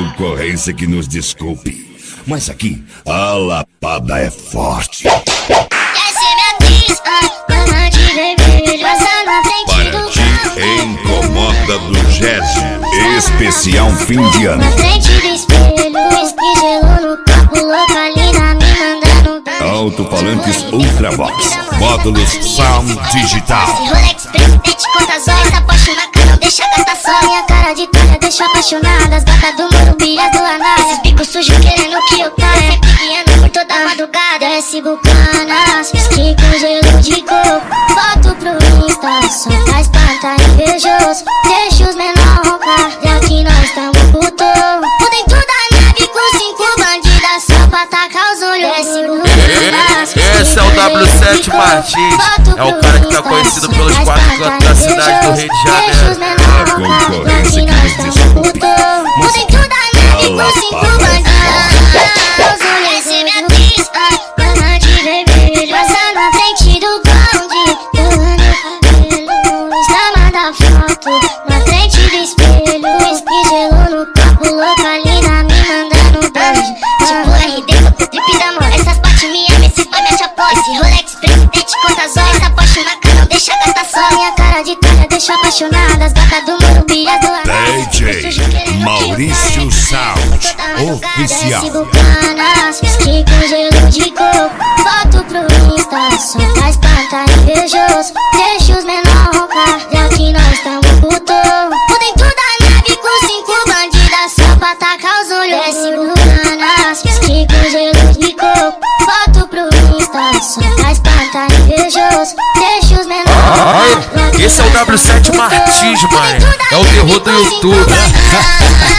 concorrência que nos desculpe, mas aqui a lapada é forte. Incomoda do Gésio, especial fim de ano. Na frente do espelho, whisky gelo no copo, localina me mandando bem. Alto-falantes Ultravox, módulos Sound Digital. Esse Rolex presidente conta zóis, aposto na cara, não deixa a gata só. Minha cara de talha deixa apaixonada, as gatas do Morumbi, as do Anás. Esses bicos sujos querendo que eu caia, sempre guiando por toda madrugada. Desce bucanas, whisky com gelo de coco, foto pro Insta, só pra espantar invejoso. Deixa os menor roncar, já que nós tamo puto. Por dentro da nave com 5 bandidas, só pra tacar os olhos. Desce bucanas, esse é o W7 Martins, é o cara que tá conhecido pelos 4 cantos da cidade do Rio de Janeiro. A concorrência que nos desculpe, por dentro da nave com 5 bandidas. Esse é minha atriz, cama de vermelho, passando na frente do bonde, pulando cabelo, está manda foto. Na frente do espelho, whisky gelo no copo, localina me mandando beijo. Tipo RD, tô trip da mão, essas partes me amam, esses boy me achapou. Esse Rolex presidente conta zóis, aposto na cara, não deixa a gata só. Minha cara de talha deixa apaixonada, as gatas do Morumbi, as do Anás. DJ Maurício Sound Oficial. Desce bucanas, whisky com gelo de coco, foto pro Insta, só pra espantar invejoso. Deixa os menor roncar, já que nós tamo puto. Por dentro da nave com 5 bandidas, só pra tacar os olhos. Desce bucanas, whisky com gelo de coco, foto pro Insta, só pra espantar invejoso. Deixa os menor roncar. Esse é o W7 Martins, mano. É o terror do YouTube.